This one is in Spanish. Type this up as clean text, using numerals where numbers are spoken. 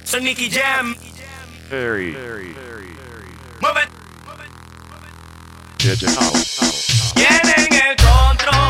Soy Nicky Jam. Very Mueve. digital. Tienen el control.